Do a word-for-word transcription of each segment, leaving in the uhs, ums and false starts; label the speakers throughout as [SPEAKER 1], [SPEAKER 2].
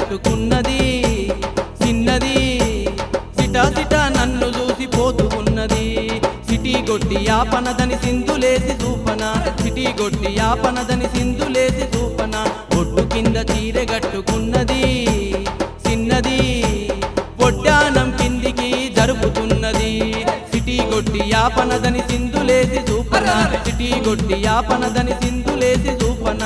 [SPEAKER 1] కట్టుకున్నది చిన్నది సిటా సిటా నన్ను చూసి పోతూ ఉన్నది సిటీ గొట్టి యాపనదని సింధులేసి చూపన సిటీ గొట్టి యాపనదని సింధులేసి చూపన ఒడ్డు కింద చీరె కట్టుకున్నది చిన్నది పొడ్డానం కిందికి జరుపుతున్నది సిటీ గొట్టి యాపనదని సింధులేసి చూపన సిటీ గొట్టి యాపనదని సింధులేసి చూపన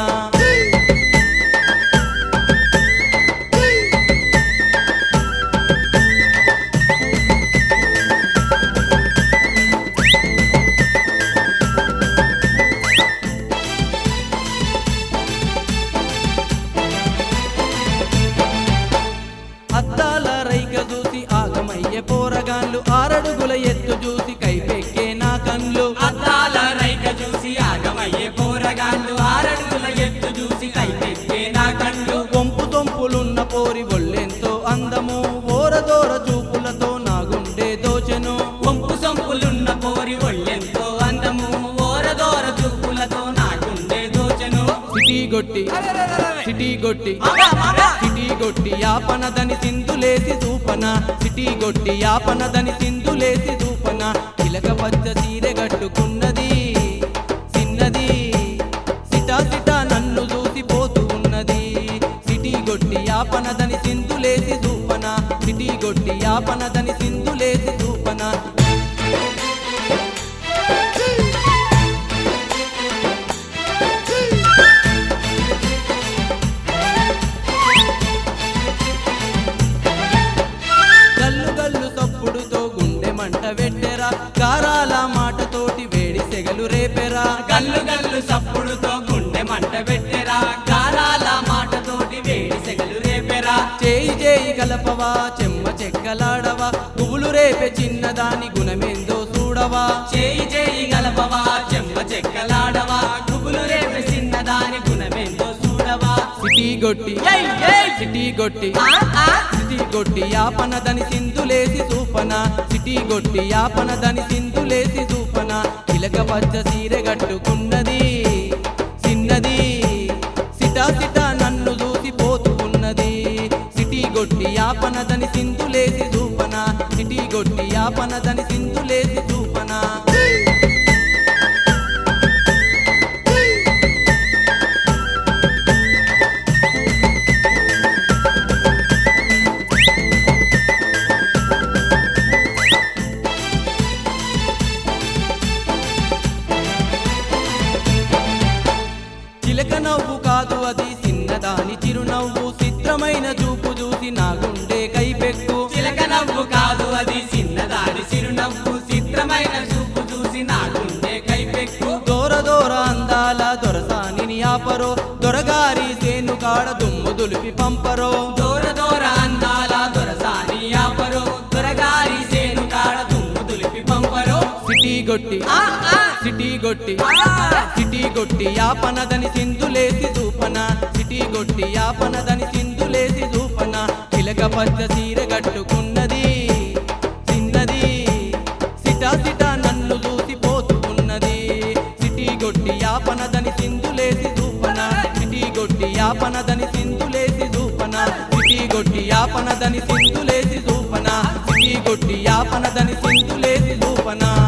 [SPEAKER 1] అద్దాల రైక చూసి ఆగమయ్యే పోరగాన్లు ఆరడుగుల ఎత్తు చూసి కైపెక్కే నా కన్లు
[SPEAKER 2] అద్దాల రైక చూసి ఆగమయ్యే పోరగాళ్ళు ఆరడుగుల ఎత్తు చూసి కైపెక్కే నా కళ్ళు
[SPEAKER 1] కొంపు తొంపులున్న పోరి ఒళ్ళెంతో అందము ఓరదోర చూపులతో నా గుండె దోచెను
[SPEAKER 2] కొంపు సొంపులున్న పోరి ఒళ్ళెంతో అందము ఓరదోర చూపులతో నా గుండె దోచెను
[SPEAKER 1] సిటీ గొట్టి సిటీ గొట్టి సిటీ గొట్టి యాపనదని సింధులేసి చూపన సిటీ గొట్టి యాపనదని సింధులేసి చూపన చిలక పచ్చ చీరె కట్టుకున్నది చిన్నది సిటా సిటా నన్ను చూసి పోతూ ఉన్నది సిటీ గొట్టి యాపనదని సింధులేసి చూపన సిటీ గొట్టి యాపనదని సింధులేసి చూపన గల్లు గల్లు తప్పుడుతో గుండె మంట పెట్టెరా గారాల మాటతోటి వేడి సెగలు రేపెరా
[SPEAKER 2] గల్లు గల్లు సప్పుడుతో గుండె మంట పెట్టెరా గారాల మాటతోటి వేడి సెగలు రేపెరా
[SPEAKER 1] చేయి చేయి కలపవా చెమ్మ చెక్కలాడవా పువ్వులు రేపే చిన్నదాని గుణమేందో చూడవా
[SPEAKER 2] చేయి చేయి గలపవా చెమ్మ చెక్కలాడవా గుబులు రేపే చిన్నదాని గుణమేందో చూడవా
[SPEAKER 1] సిటీ గొట్టి సిటీ గొట్టి సిటీ గొట్టి యాపనదని సింధులేసి చూపన సిటీ గొట్టి యాపనదని సింధులేసి చూపన చిలక పచ్చ చీరె కట్టుకున్నది చిన్నది సిటా సిటా నన్ను చూసి పోతూ ఉన్నది సిటీ గొట్టి యాపనదని సింధులేసి చూపన సిటీ గొట్టి యాపనదని సింధులేసి చూపన చిలక నవ్వు కాదు అది చిన్నదాని చిరునవ్వు చిత్రమైన చూపు చూసి నా గుండె కైపెక్కు
[SPEAKER 2] చిలక నవ్వు కాదు అది చిన్నదాని చిరునవ్వు చిత్రమైన చూపు చూసి నా గుండె కైపెక్కు
[SPEAKER 1] దూర దూర అందాల దొరసాని ఆపరో దొరగారి సేను కాడ దుమ్ము దులిపి పంపరో
[SPEAKER 2] దూర దూర అందాల దొరసాని ఆపరో దొరగారి సేను కాడ దుమ్ము దులిపి పంపరో
[SPEAKER 1] సిటీ గొట్టి సిటీ గొట్టి సిటీ గొట్టి యాపనదని సింధులేసి చూపన సిటీ గొట్టి యాపనదని సింధులేసి చూపన చిలక పచ్చ చీరె కట్టుకున్నది చిన్నది సిటా సిటా నన్ను చూసి పోతూ ఉన్నది సిటీ గొట్టి యాపనదని సింధులేసి చూపన సిటీ గొట్టి యాపనదని సింధులేసి చూపన సిటీ గొట్టి యాపనదని సింధులేసి చూపన సిటీ గొట్టి యాపనదని సింధులేసి చూపన